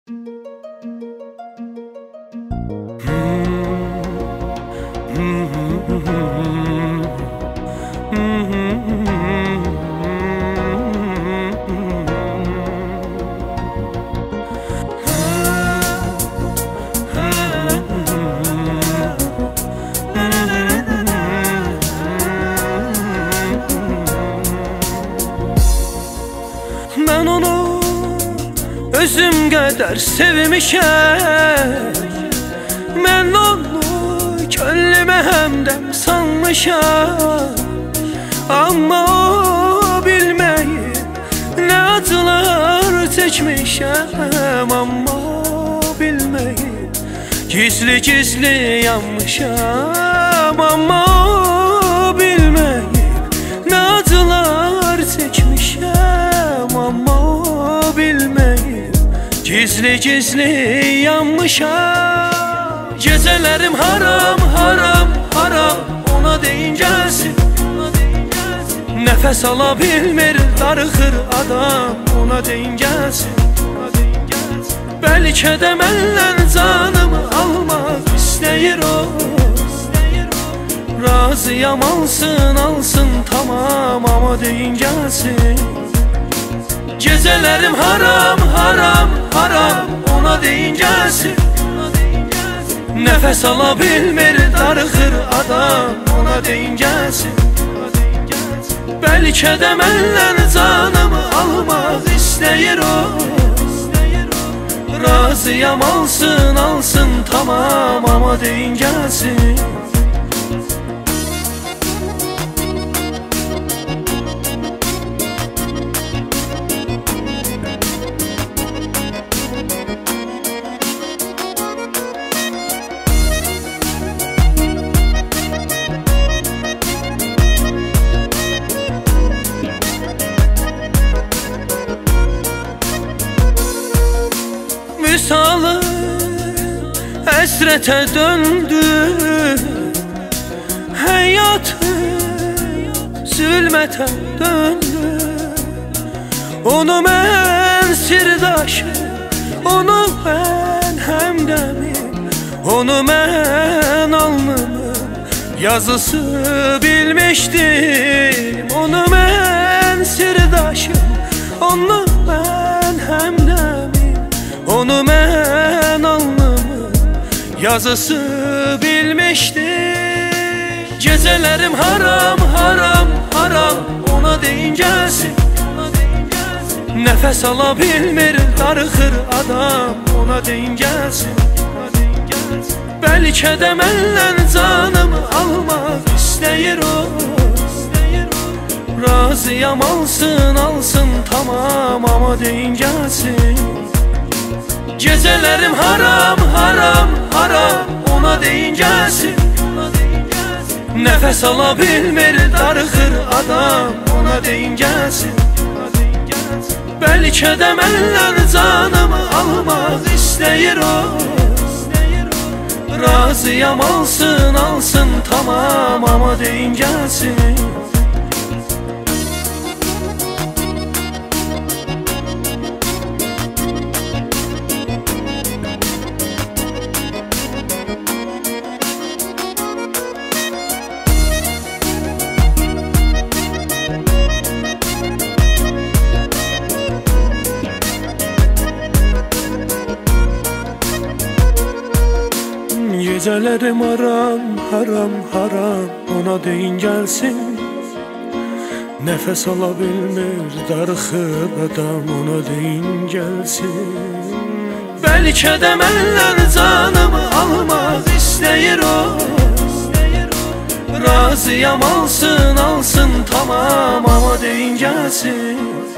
Ben onu özüm kadar sevmişəm, ben onu könlüme hemdem sanmışam. Amma o bilmeyip ne acılar çekmişəm, amma o bilmeyip gizli gizli yanmışam. Amma o bilmeyip ne acılar çekmişəm, amma o bilmeyip gizli gizli yanmışam. Gecelerim haram haram haram, ona deyin gelsin. Nefes alabilmir, darıxır adam, ona deyin gelsin. Belki de məndən canımı almaq istəyir o. Razıyam alsın alsın tamam, ama deyin gelsin. Gecelerim haram haram haram, ona deyin gelsin. Nefes alabilmir, darıxır adam, ona deyin gelsin. Belki de məndən canımı almaq istəyir o. Razıyam alsın alsın tamam, ama deyin gelsin. Misalı esrete döndü, hayatı zulmete döndü. Onu ben sirdaşım, onu ben hemdemim, onu ben alnımın yazısı bilmiştim. Onu ben sirdaşım, onu ben hemdemim, onu ben alnımın yazısı bilmiştim. Gecelerim haram haram haram, ona deyin gelsin. Nefes alabilmir, darıxır adam, ona deyin gelsin. Belki de məndən canımı almaq istəyir o. Razıyam alsın alsın tamam, ama deyin gelsin. Gecelerim haram haram haram, ona deyin gelsin. Nefes alabilmir, darıxır adam, ona deyin gelsin. Belki de məndən canımı almaq istəyir o. Razıyam alsın alsın tamam, ama deyin gelsin. Gecelerim haram haram haram, ona deyin gelsin. Nefes alabilmir, darıxır adam, ona deyin gelsin. Belki de məndən canımı almaq istəyir o. Razıyam alsın alsın tamam, ama deyin gelsin.